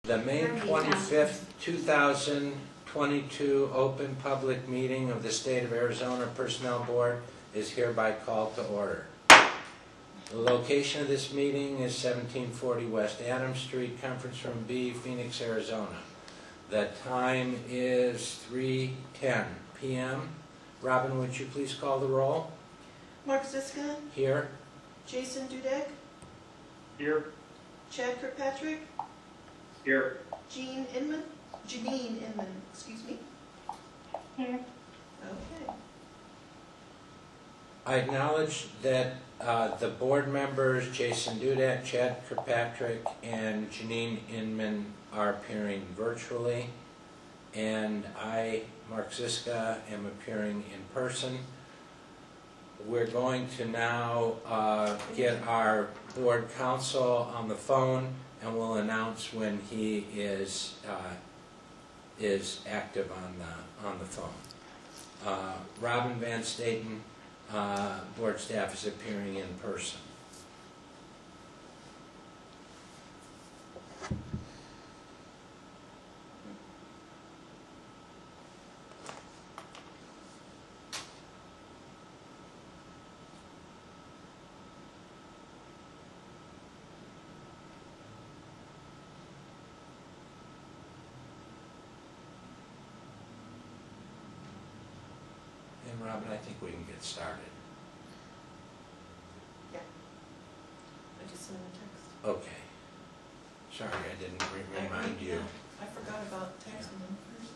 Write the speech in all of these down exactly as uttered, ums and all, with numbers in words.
The May twenty-fifth, two thousand twenty-two open public meeting of the State of Arizona Personnel Board is hereby called to order. The location of this meeting is seventeen forty West Adams Street, Conference Room B, Phoenix, Arizona. The time is three ten p m Robin, would you please call the roll? Mark Ziska. Here. Jason Dudek. Here. Chad Kirkpatrick. Here. Jean Inman. Janine Inman, excuse me. Here. Okay. I acknowledge that uh, the board members, Jason Dudek, Chad Kirkpatrick, and Janine Inman are appearing virtually, and I, Mark Ziska, am appearing in person. We're going to now uh, get our board counsel on the phone, and we'll announce when he is uh, is active on the on the phone. Uh, Robin Van Staten, uh, board staff, is appearing in person. And Robin, I think we can get started. Yeah. I just sent a text. Okay. Sorry, I didn't re- remind you. I forgot about texting them first.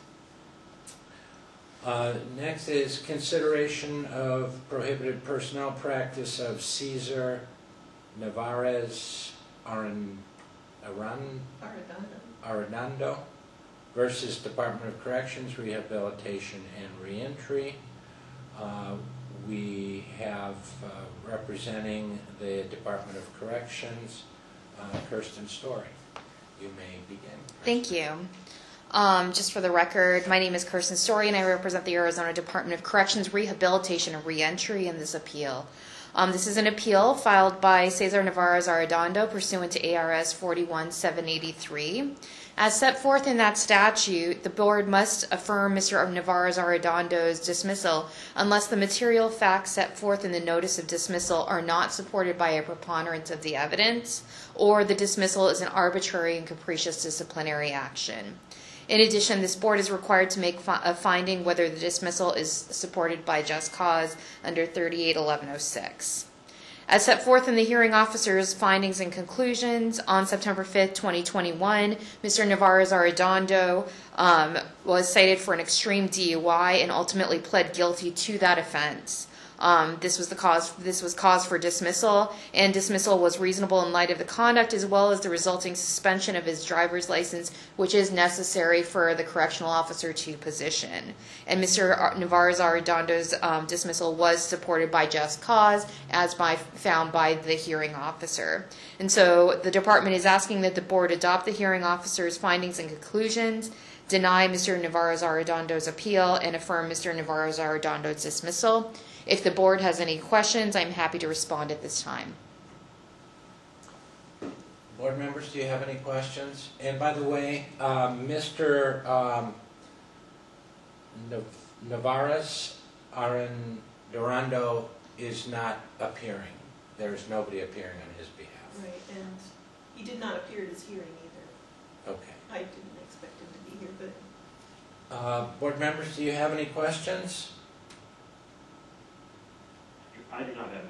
Uh, next is consideration of prohibited personnel practice of Cesar Navarez Aran, Aran, Arredondo. Arredondo versus Department of Corrections, Rehabilitation, and Reentry. Uh, we have uh, representing the Department of Corrections, uh, Kirsten Story. You may begin. Thank you. Um, just for the record, my name is Kirsten Story, and I represent the Arizona Department of Corrections, Rehabilitation, and Reentry in this appeal. Um, this is an appeal filed by Cesar Navarez Arredondo pursuant to A R S forty-one seven eighty-three. As set forth in that statute, the board must affirm Mister Navarez Arredondo's dismissal unless the material facts set forth in the notice of dismissal are not supported by a preponderance of the evidence, or the dismissal is an arbitrary and capricious disciplinary action. In addition, this board is required to make fi- a finding whether the dismissal is supported by just cause under thirty-eight eleven oh six. As set forth in the hearing officer's findings and conclusions, on September fifth, twenty twenty-one, Mister Navarez Arredondo um, was cited for an extreme D U I and ultimately pled guilty to that offense. Um, this was the cause. This was cause for dismissal, and dismissal was reasonable in light of the conduct as well as the resulting suspension of his driver's license, which is necessary for the correctional officer to position. And Mister Navarez Arredondo's um, dismissal was supported by just cause, as by found by the hearing officer. And so the department is asking that the board adopt the hearing officer's findings and conclusions, deny Mister Navarez Arredondo's appeal, and affirm Mister Navarez Arredondo's dismissal. If the board has any questions, I'm happy to respond at this time. Board members, do you have any questions? And by the way, um, Mister Um, Nav- Navarez Arredondo is not appearing. There is nobody appearing on his behalf. Right, and he did not appear at his hearing either. Okay. I didn't expect him to be here, but Uh, board members, do you have any questions? I do not have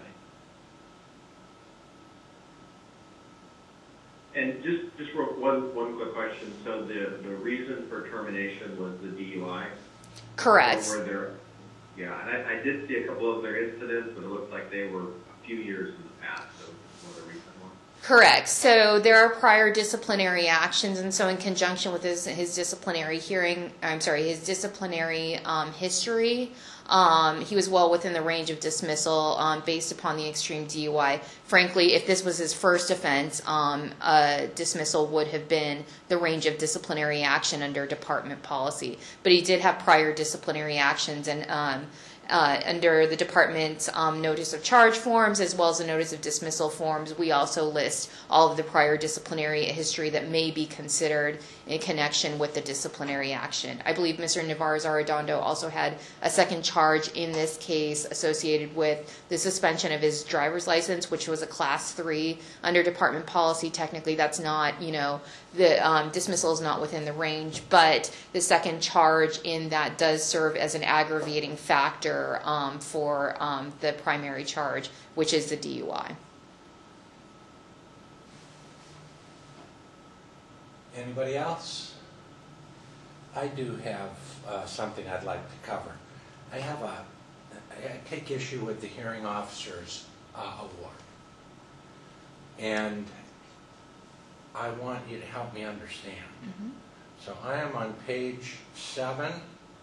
any. And just, just real, one, one quick question. So the, the reason for termination was the D U I? Correct. Or were there, yeah, and I, I did see a couple of their incidents, but it looked like they were a few years in the past, so one of the recent ones. Correct. So there are prior disciplinary actions, and so in conjunction with his, his disciplinary hearing, I'm sorry, his disciplinary um, history, um, he was well within the range of dismissal um, based upon the extreme D U I. Frankly, if this was his first offense, um, a dismissal would have been the range of disciplinary action under department policy. But he did have prior disciplinary actions, and um, uh, under the department's um, notice of charge forms as well as the notice of dismissal forms, we also list all of the prior disciplinary history that may be considered in connection with the disciplinary action. I believe Mister Navarez Arredondo also had a second charge in this case associated with the suspension of his driver's license, which was a class three under department policy. Technically, that's not, you know, the um, dismissal is not within the range, but the second charge in that does serve as an aggravating factor um, for um, the primary charge, which is the D U I. Anybody else? I do have uh, something I'd like to cover. I have a, I take issue with the hearing officer's uh, award. And I want you to help me understand. Mm-hmm. So I am on page seven,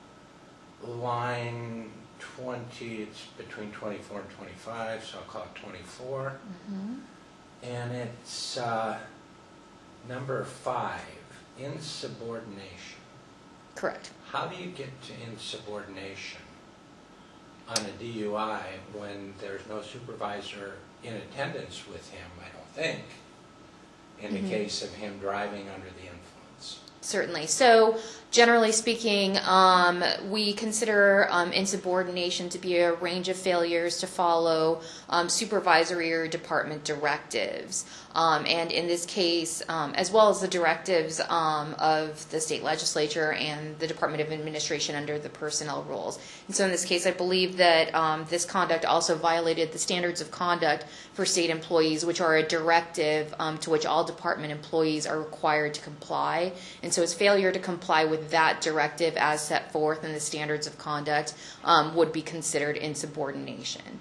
line twenty, it's between twenty-four and twenty-five, so I'll call it twenty-four. Mm-hmm. And it's uh, number five, insubordination. Correct. How do you get to insubordination on a D U I when there's no supervisor in attendance with him, I don't think, in the Mhm. case of him driving under the influence? Certainly. So, generally speaking, um, we consider um, insubordination to be a range of failures to follow um, supervisory or department directives. Um, and in this case, um, as well as the directives um, of the state legislature and the Department of Administration under the personnel rules. And so in this case, I believe that um, this conduct also violated the standards of conduct for state employees, which are a directive um, to which all department employees are required to comply. And so his failure to comply with that directive as set forth in the standards of conduct um, would be considered insubordination.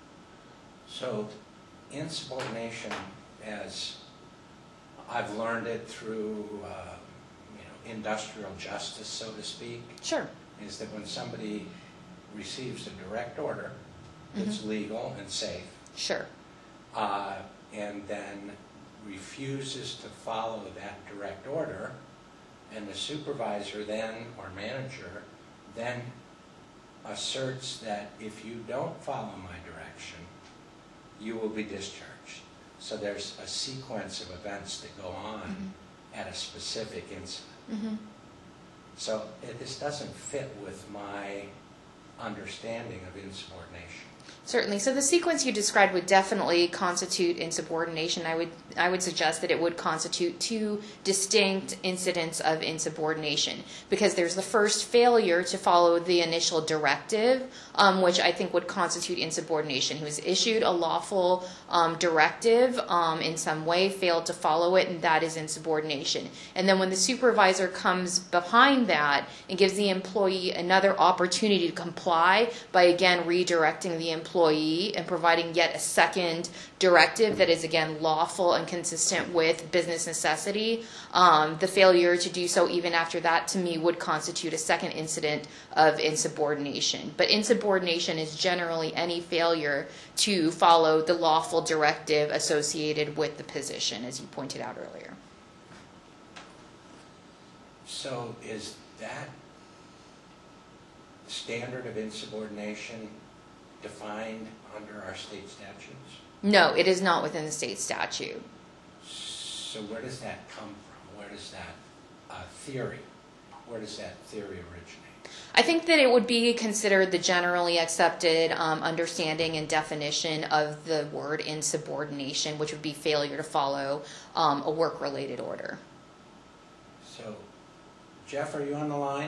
So insubordination, as I've learned it through uh, you know, industrial justice, so to speak, Sure. is that when somebody receives a direct order that's Mhm. legal and safe, Sure. uh, and then refuses to follow that direct order, and the supervisor then, or manager, then asserts that if you don't follow my direction, you will be discharged. So there's a sequence of events that go on Mhm. at a specific incident. Mm-hmm. So it, this doesn't fit with my understanding of insubordination. Certainly. So the sequence you described would definitely constitute insubordination. I would I would suggest that it would constitute two distinct incidents of insubordination, because there's the first failure to follow the initial directive, um, which I think would constitute insubordination. He was issued a lawful um, directive um, in some way, failed to follow it, and that is insubordination. And then when the supervisor comes behind that and gives the employee another opportunity to comply by again redirecting the employee and providing yet a second directive that is again lawful and consistent with business necessity, um, the failure to do so even after that, to me, would constitute a second incident of insubordination. But insubordination is generally any failure to follow the lawful directive associated with the position, as you pointed out earlier. So is that standard of insubordination defined under our state statutes? No, it is not within the state statute. So where does that come from? Where does that uh, theory, where does that theory originate? I think that it would be considered the generally accepted um, understanding and definition of the word insubordination, which would be failure to follow um, a work-related order. So, Jeff, are you on the line?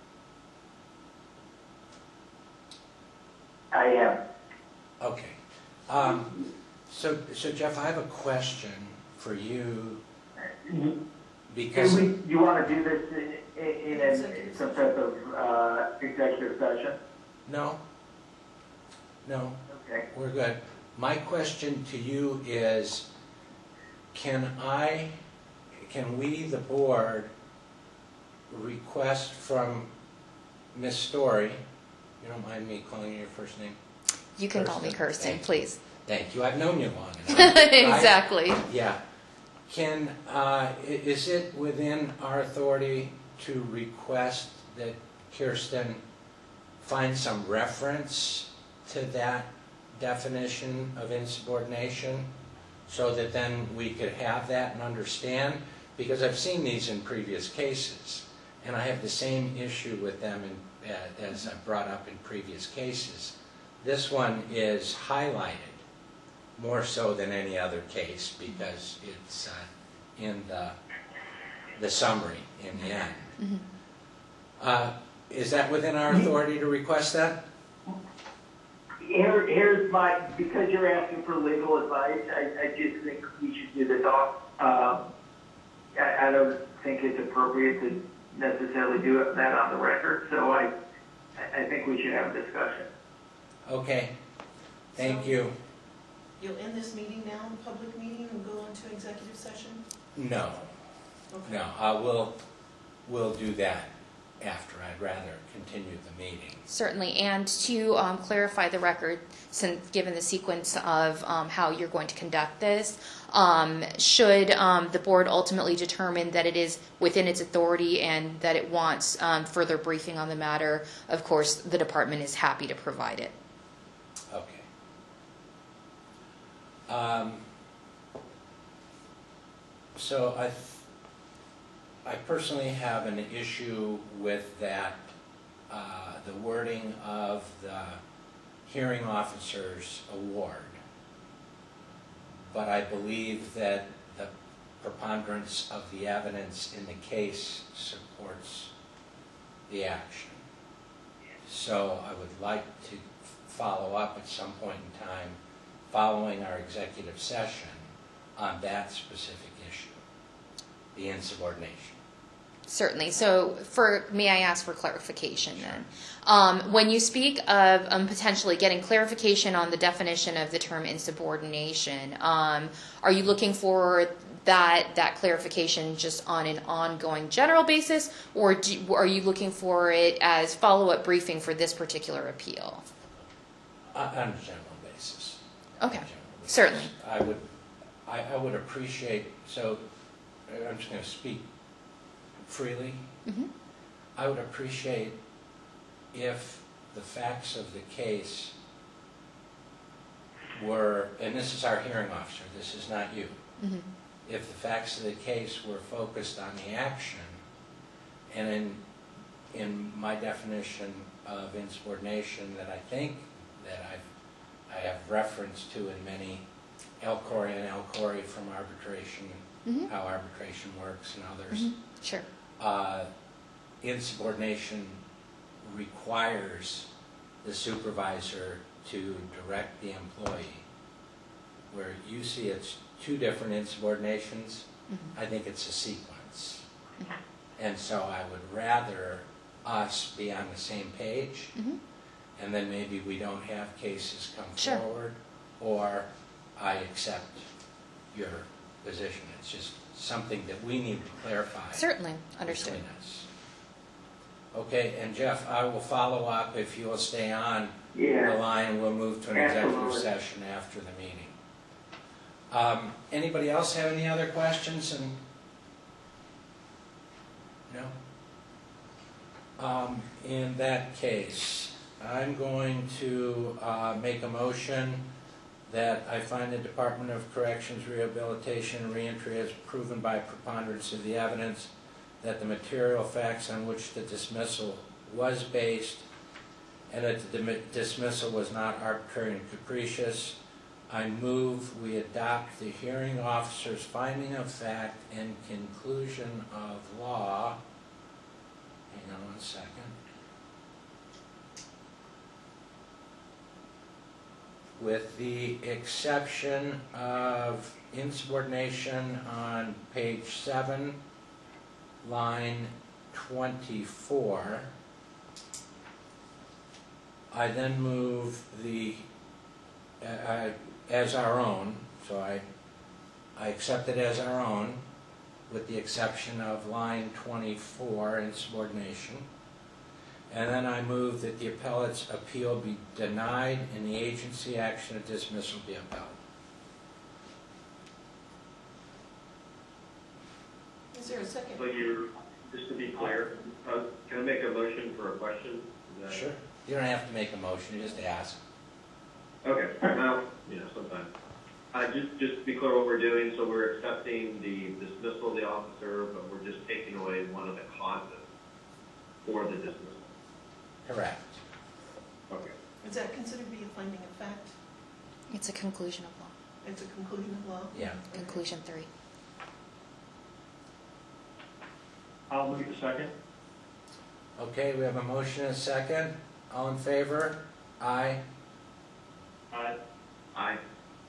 I am. Okay. Um, so, so Jeff, I have a question for you Do because we, you want to do this in, in, in some type of uh, executive session? no, no, Okay. we're good. My question to you is, can I, can we, the board, request from Miz Story, you don't mind me calling you your first name? You can call me Kirsten. Kirsten, Thank you. please. Thank you, I've known you long enough. right? Exactly. Yeah. Can, uh, i- is it within our authority to request that Kirsten find some reference to that definition of insubordination so that then we could have that and understand, because I've seen these in previous cases and I have the same issue with them in, uh, as I've brought up in previous cases. This one is highlighted more so than any other case because it's uh, in the, the summary in the end. Mm-hmm. Uh, is that within our authority to request that? Here, here's my, because you're asking for legal advice, I, I just think we should do this off. Um, I, I don't think it's appropriate to necessarily do it, that on the record, so I, I think we should have a discussion. Okay, thank So- you. You'll end this meeting now, the public meeting, and go into executive session? No, Okay. no, uh, we'll, we'll do that after. I'd rather continue the meeting. Certainly, and to um, clarify the record, since given the sequence of um, how you're going to conduct this, um, should um, the board ultimately determine that it is within its authority and that it wants um, further briefing on the matter, of course, the department is happy to provide it. Okay. Um, so I, th- I personally have an issue with that, uh, the wording of the hearing officer's award. But I believe that the preponderance of the evidence in the case supports the action. So I would like to follow up at some point in time following our executive session on that specific issue, the insubordination. Certainly. So, for may I ask for clarification then? Um, when you speak of um, potentially getting clarification on the definition of the term insubordination, um, are you looking for that that clarification just on an ongoing general basis, or do, are you looking for it as follow-up briefing for this particular appeal? On on a general basis. Okay. On a general basis. Certainly. I would, I, I would appreciate, so uh, I'm just going to speak freely. Mm-hmm. I would appreciate if the facts of the case were, and this is our hearing officer, this is not you, Mm-hmm. if the facts of the case were focused on the action, and in, in my definition of insubordination that I think that I've, I have reference to in many, Elcory and Elcory from arbitration, Mm-hmm. how arbitration works and others, Mm-hmm. Sure. uh, insubordination requires the supervisor to direct the employee. Where you see it's two different insubordinations, Mm-hmm. I think it's a sequence. Mhm. And so I would rather us be on the same page, Mm-hmm. and then maybe we don't have cases come Sure. forward, or I accept your position. It's just something that we need to clarify Certainly. Understood. between us. Okay, and Jeff, I will follow up if you will stay on the Yeah, line. We'll move to an executive Absolutely. session after the meeting. Um, anybody else have any other questions? And no? Um, in that case, I'm going to uh, make a motion that I find the Department of Corrections Rehabilitation and Reentry has proven by preponderance of the evidence that the material facts on which the dismissal was based and that the dim- dismissal was not arbitrary and capricious. I move we adopt the hearing officer's finding of fact and conclusion of law. Hang on one second. With the exception of insubordination on page seven, line twenty-four. I then move the, uh, uh, as our own, so I, I accept it as our own, with the exception of line twenty-four, insubordination. And then I move that the appellate's appeal be denied and the agency action of dismissal be upheld. Is there a second? So you're, just to be clear, uh, can I make a motion for a question? Is that- Sure. You don't have to make a motion, you just ask. Okay, well, you know, sometimes. Uh, just, just to be clear what we're doing, so we're accepting the dismissal of the officer, but we're just taking away one of the causes for the dismissal. Correct. Okay. Is that considered to be a finding of fact? It's a conclusion of law. It's a conclusion of law? Yeah. Conclusion three. I'll move the second. Okay, we have a motion and a second. All in favor? Aye. Aye. Aye.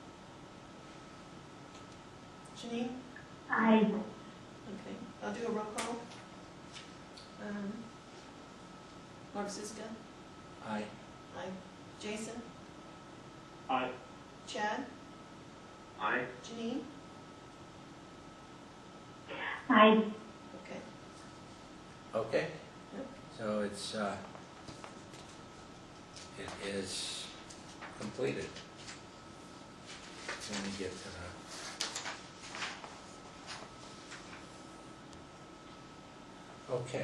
Janine? Aye. Okay, I'll do a roll call. Um, Mark Siska? Aye. Aye. Jason? Aye. Chad? Aye. Janine? Aye. Okay. Okay. Yep. So it's, uh, it is completed. Let me get to the. Okay.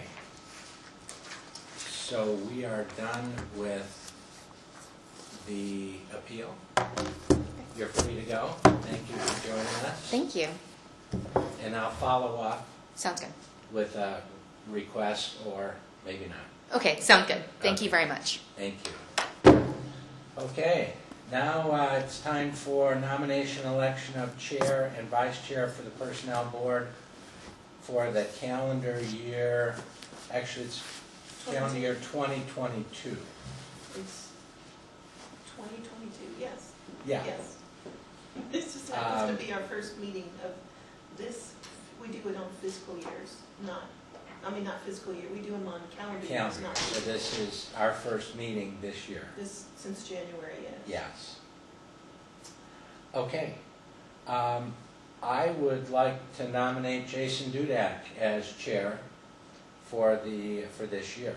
So we are done with the appeal. You're free to go. Thank you for joining us. Thank you. And I'll follow up Sounds good. with a request or maybe not. Okay, sound good. Thank you Okay. very much. Thank you. Okay, now uh, it's time for nomination election of chair and vice chair for the personnel board for the calendar year, actually it's calendar year twenty twenty-two. It's twenty twenty-two, yes. Yeah, Yes. This just happens Um, to be our first meeting of this, we do it on fiscal years, not, I mean, not fiscal year, we do them on calendar years, calendar, not so this is our first meeting this year. this, since January, yes. Yes. Okay. Um, I would like to nominate Jason Dudak as chair for the, for this year.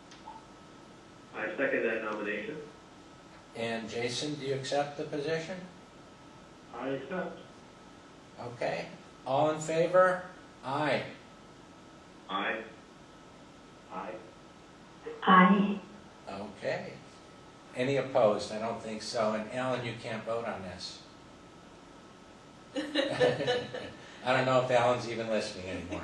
I second that nomination. And Jason, do you accept the position? I accept. Okay. All in favor? Aye. Aye. Aye. Aye. Okay. Any opposed? I don't think so. And Alan, you can't vote on this. I don't know if Alan's even listening anymore.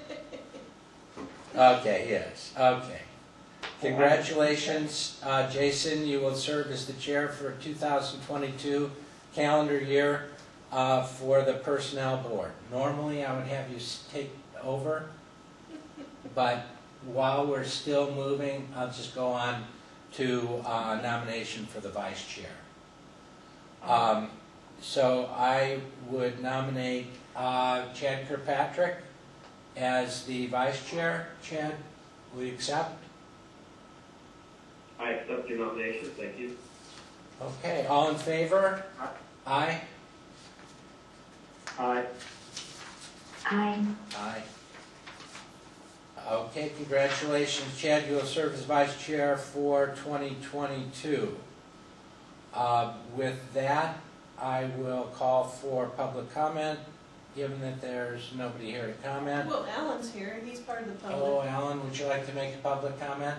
Okay, yes, okay. Congratulations, uh, Jason, you will serve as the chair for two thousand twenty-two calendar year uh, for the Personnel Board. Normally, I would have you s- take over, but while we're still moving, I'll just go on to uh, nomination for the vice chair. Um, So I would nominate uh, Chad Kirkpatrick as the vice chair. Chad, will you accept? I accept your nomination, thank you. Okay, all in favor? Aye? Aye. Aye. Aye. Okay, congratulations, Chad, you will serve as vice chair for twenty twenty-two. Uh, With that, I will call for public comment, given that there's nobody here to comment. Well, Alan's here, he's part of the Oh, public. Alan, would you like to make a public comment?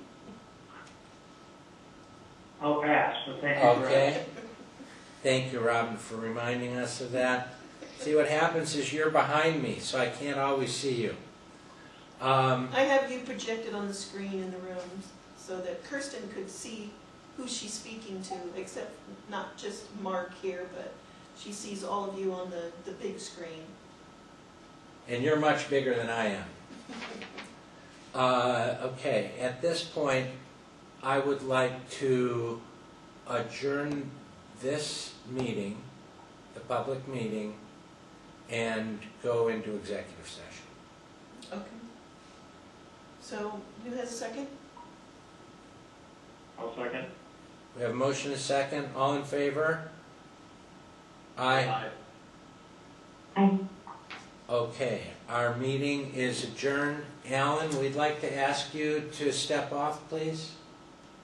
I'll pass, but thank you. for- Okay. Thank you, Robin, for reminding us of that. See, what happens is you're behind me, so I can't always see you. Um, I have you projected on the screen in the room so that Kirsten could see who she's speaking to, except not just Mark here, but she sees all of you on the, the big screen. and you're much bigger than I am. Uh, okay, at this point, I would like to adjourn this meeting, the public meeting, and go into executive session. Okay. So, who has a second? I'll second. We have a motion and a second. All in favor? Aye. Aye. Okay, our meeting is adjourned. Alan, we'd like to ask you to step off, please.